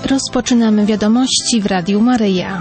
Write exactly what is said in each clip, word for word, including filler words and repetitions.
Rozpoczynamy wiadomości w Radiu Maryja.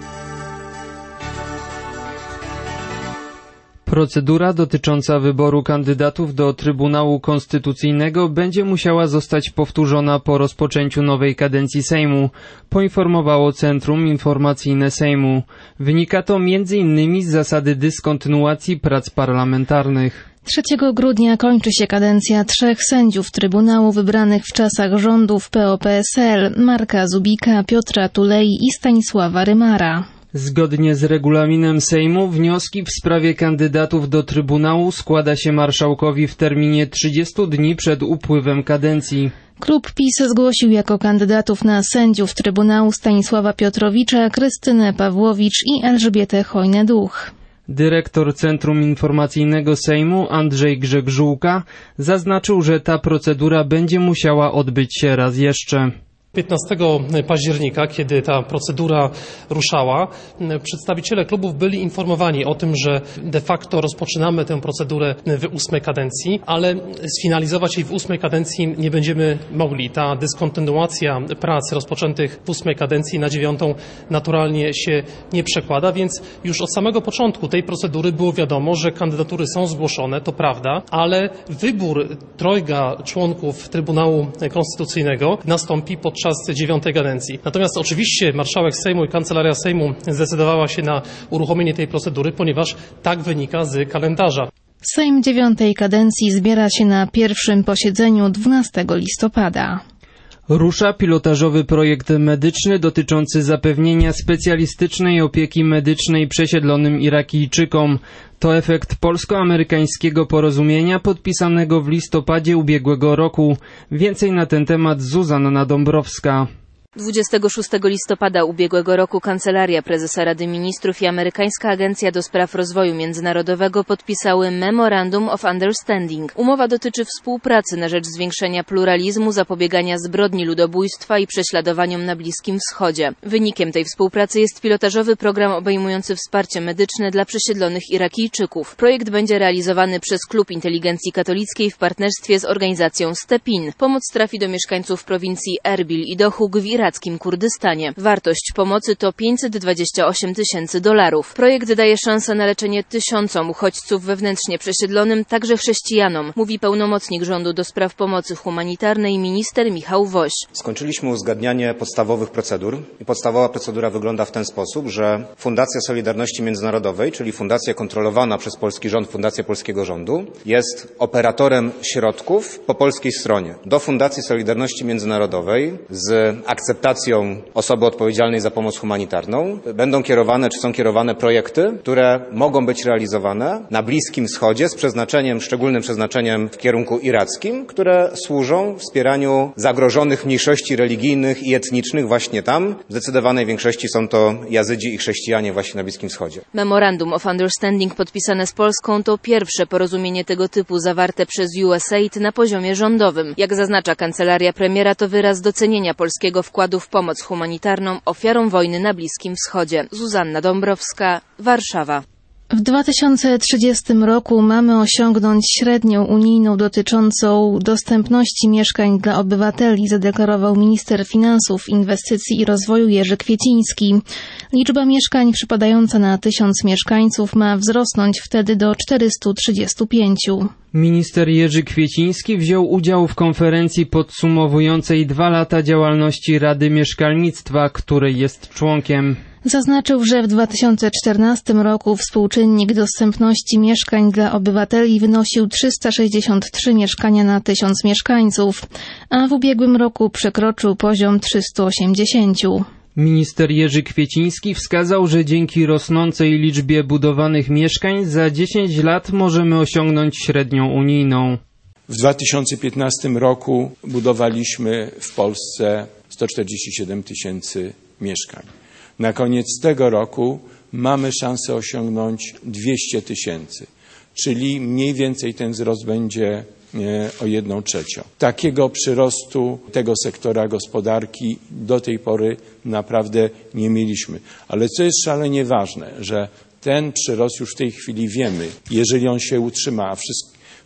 Procedura dotycząca wyboru kandydatów do Trybunału Konstytucyjnego będzie musiała zostać powtórzona po rozpoczęciu nowej kadencji Sejmu, poinformowało Centrum Informacyjne Sejmu. Wynika to między innymi z zasady dyskontynuacji prac parlamentarnych. trzeciego grudnia kończy się kadencja trzech sędziów Trybunału wybranych w czasach rządów P O P S L, Marka Zubika, Piotra Tulei i Stanisława Rymara. Zgodnie z regulaminem Sejmu wnioski w sprawie kandydatów do Trybunału składa się marszałkowi w terminie trzydziestu dni przed upływem kadencji. Klub PiS zgłosił jako kandydatów na sędziów Trybunału Stanisława Piotrowicza, Krystynę Pawłowicz i Elżbietę Chojnę-Duch. Dyrektor Centrum Informacyjnego Sejmu Andrzej Grzegżółka zaznaczył, że ta procedura będzie musiała odbyć się raz jeszcze. piętnastego października, kiedy ta procedura ruszała, przedstawiciele klubów byli informowani o tym, że de facto rozpoczynamy tę procedurę w ósmej kadencji, ale sfinalizować jej w ósmej kadencji nie będziemy mogli. Ta dyskontynuacja prac rozpoczętych w ósmej kadencji na dziewiątą naturalnie się nie przekłada, więc już od samego początku tej procedury było wiadomo, że kandydatury są zgłoszone, to prawda, ale wybór trojga członków Trybunału Konstytucyjnego nastąpi podczas dziewiątej kadencji. Natomiast oczywiście marszałek Sejmu i Kancelaria Sejmu zdecydowała się na uruchomienie tej procedury, ponieważ tak wynika z kalendarza. Sejm dziewiątej kadencji zbiera się na pierwszym posiedzeniu dwunastego listopada. Rusza pilotażowy projekt medyczny dotyczący zapewnienia specjalistycznej opieki medycznej przesiedlonym Irakijczykom. To efekt polsko-amerykańskiego porozumienia podpisanego w listopadzie ubiegłego roku. Więcej na ten temat Zuzanna Dąbrowska. dwudziestego szóstego listopada ubiegłego roku Kancelaria Prezesa Rady Ministrów i Amerykańska Agencja do Spraw Rozwoju Międzynarodowego podpisały Memorandum of Understanding. Umowa dotyczy współpracy na rzecz zwiększenia pluralizmu, zapobiegania zbrodni ludobójstwa i prześladowaniom na Bliskim Wschodzie. Wynikiem tej współpracy jest pilotażowy program obejmujący wsparcie medyczne dla przesiedlonych Irakijczyków. Projekt będzie realizowany przez Klub Inteligencji Katolickiej w partnerstwie z organizacją Stepin. Pomoc trafi do mieszkańców prowincji Erbil i Dohuk w irackim Kurdystanie. Wartość pomocy to pięćset dwadzieścia osiem tysięcy dolarów. Projekt daje szansę na leczenie tysiącom uchodźców wewnętrznie przesiedlonym, także chrześcijanom, mówi pełnomocnik rządu do spraw pomocy humanitarnej minister Michał Woś. Skończyliśmy uzgadnianie podstawowych procedur i podstawowa procedura wygląda w ten sposób, że Fundacja Solidarności Międzynarodowej, czyli fundacja kontrolowana przez polski rząd, fundacja polskiego rządu, jest operatorem środków po polskiej stronie. Do Fundacji Solidarności Międzynarodowej z akceptacją osoby odpowiedzialnej za pomoc humanitarną będą kierowane, czy są kierowane projekty, które mogą być realizowane na Bliskim Wschodzie z przeznaczeniem, szczególnym przeznaczeniem w kierunku irackim, które służą wspieraniu zagrożonych mniejszości religijnych i etnicznych właśnie tam. W zdecydowanej większości są to Jazydzi i chrześcijanie właśnie na Bliskim Wschodzie. Memorandum of Understanding podpisane z Polską to pierwsze porozumienie tego typu zawarte przez U S A I D na poziomie rządowym. Jak zaznacza kancelaria premiera, to wyraz docenienia polskiego wkładu w pomoc humanitarną ofiarom wojny na Bliskim Wschodzie. Zuzanna Dąbrowska, Warszawa. W dwa tysiące trzydziestym roku mamy osiągnąć średnią unijną dotyczącą dostępności mieszkań dla obywateli, zadeklarował minister finansów, inwestycji i rozwoju Jerzy Kwieciński. Liczba mieszkań przypadająca na tysiąc mieszkańców ma wzrosnąć wtedy do czterystu trzydziestu pięciu. Minister Jerzy Kwieciński wziął udział w konferencji podsumowującej dwa lata działalności Rady Mieszkalnictwa, której jest członkiem. Zaznaczył, że w dwa tysiące czternastym roku współczynnik dostępności mieszkań dla obywateli wynosił trzysta sześćdziesiąt trzy mieszkania na tysiąc mieszkańców, a w ubiegłym roku przekroczył poziom trzysta osiemdziesiąt. Minister Jerzy Kwieciński wskazał, że dzięki rosnącej liczbie budowanych mieszkań za dziesięć lat możemy osiągnąć średnią unijną. W dwa tysiące piętnastym roku budowaliśmy w Polsce sto czterdzieści siedem tysięcy mieszkań. Na koniec tego roku mamy szansę osiągnąć dwieście tysięcy, czyli mniej więcej ten wzrost będzie o jedną trzecią. Takiego przyrostu tego sektora gospodarki do tej pory naprawdę nie mieliśmy. Ale co jest szalenie ważne, że ten przyrost już w tej chwili wiemy, jeżeli on się utrzyma, a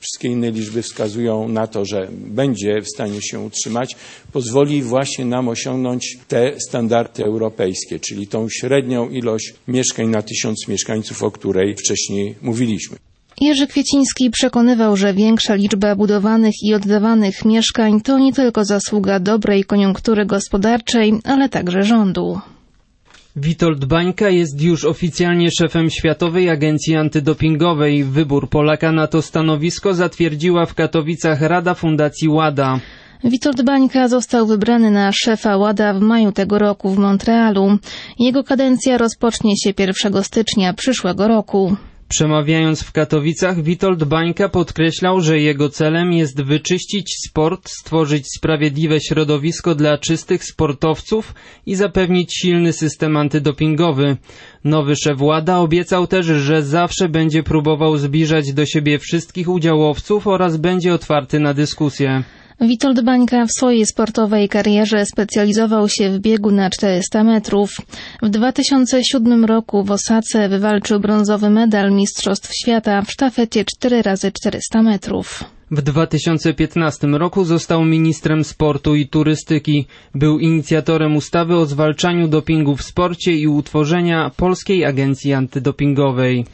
wszystkie inne liczby wskazują na to, że będzie w stanie się utrzymać, pozwoli właśnie nam osiągnąć te standardy europejskie, czyli tą średnią ilość mieszkań na tysiąc mieszkańców, o której wcześniej mówiliśmy. Jerzy Kwieciński przekonywał, że większa liczba budowanych i oddawanych mieszkań to nie tylko zasługa dobrej koniunktury gospodarczej, ale także rządu. Witold Bańka jest już oficjalnie szefem Światowej Agencji Antydopingowej. Wybór Polaka na to stanowisko zatwierdziła w Katowicach Rada Fundacji WADA. Witold Bańka został wybrany na szefa WADA w maju tego roku w Montrealu. Jego kadencja rozpocznie się pierwszego stycznia przyszłego roku. Przemawiając w Katowicach, Witold Bańka podkreślał, że jego celem jest wyczyścić sport, stworzyć sprawiedliwe środowisko dla czystych sportowców i zapewnić silny system antydopingowy. Nowy szef WADA obiecał też, że zawsze będzie próbował zbliżać do siebie wszystkich udziałowców oraz będzie otwarty na dyskusję. Witold Bańka w swojej sportowej karierze specjalizował się w biegu na czterysta metrów. W dwa tysiące siódmym roku w Osace wywalczył brązowy medal Mistrzostw Świata w sztafecie cztery razy czterysta metrów. W dwa tysiące piętnastym roku został ministrem sportu i turystyki. Był inicjatorem ustawy o zwalczaniu dopingu w sporcie i utworzenia Polskiej Agencji Antydopingowej.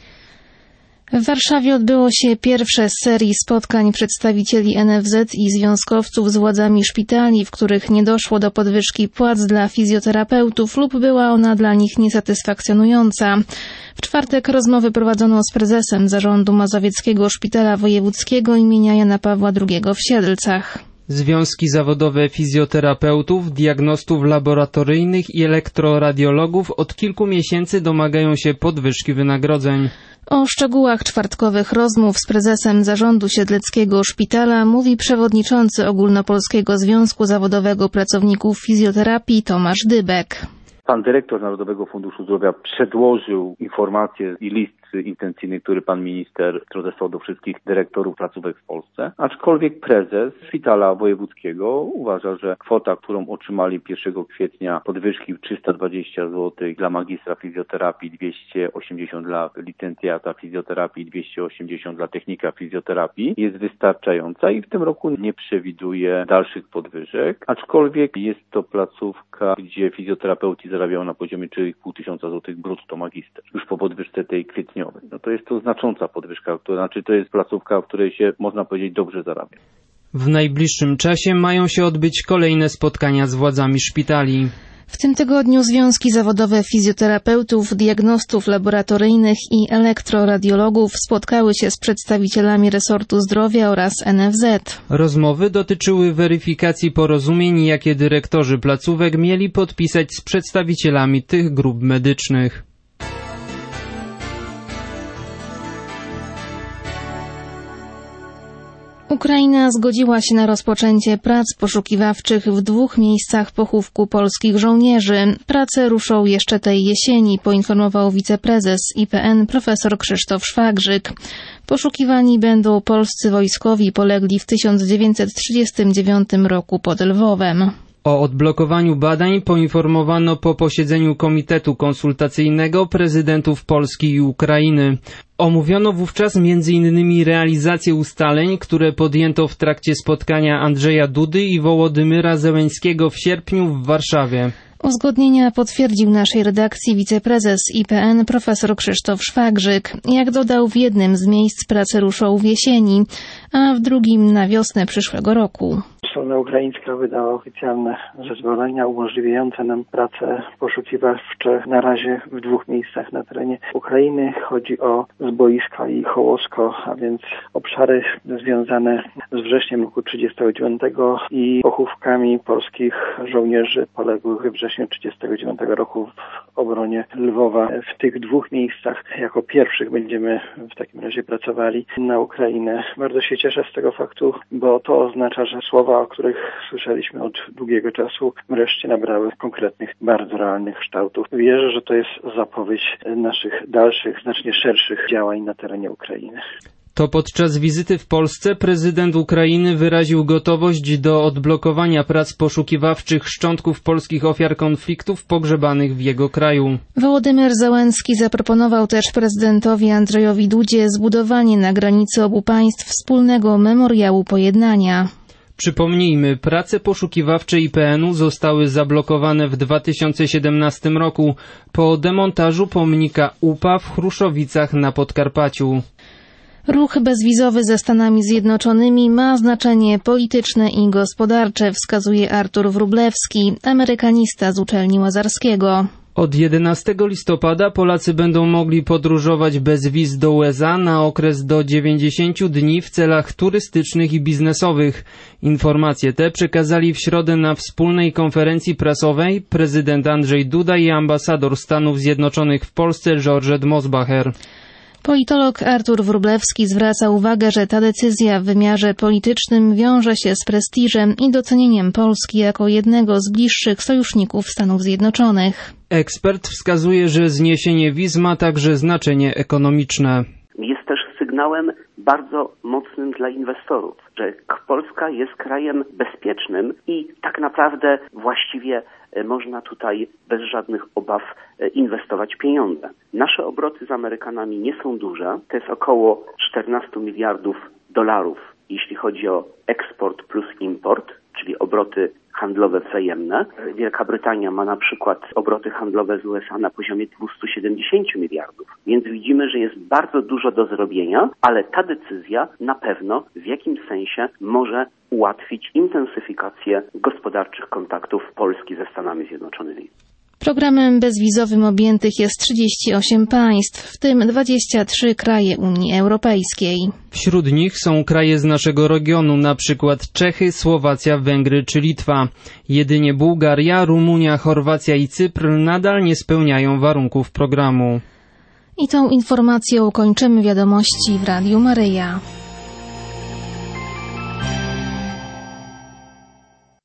W Warszawie odbyło się pierwsze z serii spotkań przedstawicieli N F Z i związkowców z władzami szpitali, w których nie doszło do podwyżki płac dla fizjoterapeutów lub była ona dla nich niesatysfakcjonująca. W czwartek rozmowy prowadzono z prezesem Zarządu Mazowieckiego Szpitala Wojewódzkiego imienia Jana Pawła drugiego w Siedlcach. Związki zawodowe fizjoterapeutów, diagnostów laboratoryjnych i elektroradiologów od kilku miesięcy domagają się podwyżki wynagrodzeń. O szczegółach czwartkowych rozmów z prezesem Zarządu Siedleckiego Szpitala mówi przewodniczący Ogólnopolskiego Związku Zawodowego Pracowników Fizjoterapii Tomasz Dybek. Pan dyrektor Narodowego Funduszu Zdrowia przedłożył informacje i list intencyjny, który pan minister rozesłał do wszystkich dyrektorów placówek w Polsce. Aczkolwiek prezes Szpitala Wojewódzkiego uważa, że kwota, którą otrzymali pierwszego kwietnia podwyżki trzysta dwadzieścia złotych dla magistra fizjoterapii, dwieście osiemdziesiąt dla licencjata fizjoterapii, dwieście osiemdziesiąt dla technika fizjoterapii, jest wystarczająca i w tym roku nie przewiduje dalszych podwyżek. Aczkolwiek jest to placówka, gdzie fizjoterapeuci zarabiają na poziomie trzy i pół tysiąca złotych brutto magister. Już po podwyżce tej kwietniowej. No to jest to znacząca podwyżka, to znaczy to jest placówka, w której się, można powiedzieć, dobrze zarabia. W najbliższym czasie mają się odbyć kolejne spotkania z władzami szpitali. W tym tygodniu związki zawodowe fizjoterapeutów, diagnostów laboratoryjnych i elektroradiologów spotkały się z przedstawicielami resortu zdrowia oraz N F Z. Rozmowy dotyczyły weryfikacji porozumień, jakie dyrektorzy placówek mieli podpisać z przedstawicielami tych grup medycznych. Ukraina zgodziła się na rozpoczęcie prac poszukiwawczych w dwóch miejscach pochówku polskich żołnierzy. Prace ruszą jeszcze tej jesieni, poinformował wiceprezes I P N profesor Krzysztof Szwagrzyk. Poszukiwani będą polscy wojskowi polegli w tysiąc dziewięćset trzydziestym dziewiątym roku pod Lwowem. O odblokowaniu badań poinformowano po posiedzeniu Komitetu Konsultacyjnego prezydentów Polski i Ukrainy. Omówiono wówczas między innymi realizację ustaleń, które podjęto w trakcie spotkania Andrzeja Dudy i Wołodymyra Zełenskiego w sierpniu w Warszawie. Uzgodnienia potwierdził naszej redakcji wiceprezes I P N profesor Krzysztof Szwagrzyk. Jak dodał, w jednym z miejsc prace ruszą w jesieni, a w drugim na wiosnę przyszłego roku. Strona ukraińska wydała oficjalne zezwolenia umożliwiające nam pracę poszukiwawcze na razie w dwóch miejscach na terenie Ukrainy. Chodzi o Zboiska i Hołosko, a więc obszary związane z wrześniem roku trzydziestego dziewiątego i pochówkami polskich żołnierzy poległych we wrześniu trzydziestego dziewiątego roku w obronie Lwowa. W tych dwóch miejscach jako pierwszych będziemy w takim razie pracowali na Ukrainę. Bardzo się cieszę z tego faktu, bo to oznacza, że słowa, o których słyszeliśmy od długiego czasu, wreszcie nabrały konkretnych, bardzo realnych kształtów. Wierzę, że to jest zapowiedź naszych dalszych, znacznie szerszych działań na terenie Ukrainy. To podczas wizyty w Polsce prezydent Ukrainy wyraził gotowość do odblokowania prac poszukiwawczych szczątków polskich ofiar konfliktów pogrzebanych w jego kraju. Wołodymyr Zełenski zaproponował też prezydentowi Andrzejowi Dudzie zbudowanie na granicy obu państw wspólnego memoriału pojednania. Przypomnijmy, prace poszukiwawcze I P N u zostały zablokowane w dwa tysiące siedemnastym roku po demontażu pomnika U P A w Chruszowicach na Podkarpaciu. Ruch bezwizowy ze Stanami Zjednoczonymi ma znaczenie polityczne i gospodarcze, wskazuje Artur Wróblewski, amerykanista z uczelni Łazarskiego. Od jedenastego listopada Polacy będą mogli podróżować bez wiz do U S A na okres do dziewięćdziesięciu dni w celach turystycznych i biznesowych. Informacje te przekazali w środę na wspólnej konferencji prasowej prezydent Andrzej Duda i ambasador Stanów Zjednoczonych w Polsce Georgette Mosbacher. Politolog Artur Wróblewski zwraca uwagę, że ta decyzja w wymiarze politycznym wiąże się z prestiżem i docenieniem Polski jako jednego z bliższych sojuszników Stanów Zjednoczonych. Ekspert wskazuje, że zniesienie wiz ma także znaczenie ekonomiczne. Jest też sygnałem bardzo mocnym dla inwestorów, że Polska jest krajem bezpiecznym i tak naprawdę właściwie można tutaj bez żadnych obaw inwestować pieniądze. Nasze obroty z Amerykanami nie są duże, to jest około czternaście miliardów dolarów, jeśli chodzi o eksport plus import, czyli obroty handlowe wzajemne. Wielka Brytania ma na przykład obroty handlowe z U S A na poziomie dwieście siedemdziesiąt miliardów. Więc widzimy, że jest bardzo dużo do zrobienia, ale ta decyzja na pewno w jakimś sensie może ułatwić intensyfikację gospodarczych kontaktów Polski ze Stanami Zjednoczonymi. Programem bezwizowym objętych jest trzydzieści osiem państw, w tym dwadzieścia trzy kraje Unii Europejskiej. Wśród nich są kraje z naszego regionu, na przykład Czechy, Słowacja, Węgry czy Litwa. Jedynie Bułgaria, Rumunia, Chorwacja i Cypr nadal nie spełniają warunków programu. I tą informacją kończymy wiadomości w Radiu Maryja.